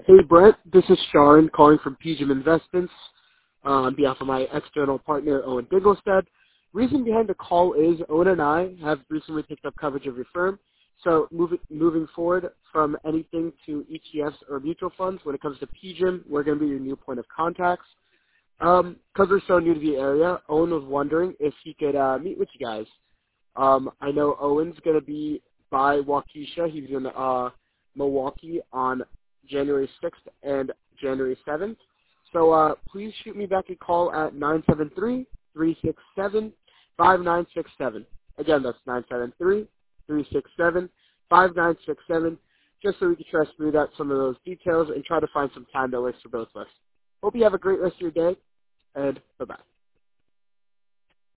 Hey Brett, this is Sharon calling from PGIM Investments on behalf of my external partner Owen Dinglestead. Reason behind the call is Owen and I have recently picked up coverage of your firm. So moving forward from anything to ETFs or mutual funds, when it comes to PGIM, we're going to be your new point of contacts. Because we're so new to the area, Owen was wondering if he could meet with you guys. I know Owen's going to be by Waukesha. He's in Milwaukee on January 6th and January 7th. So please shoot me back a call at 973-367-5967. Again, that's 973-367-5967, just so we can try to smooth out some of those details and try to find some time that works for both of us. Hope you have a great rest of your day, and bye-bye.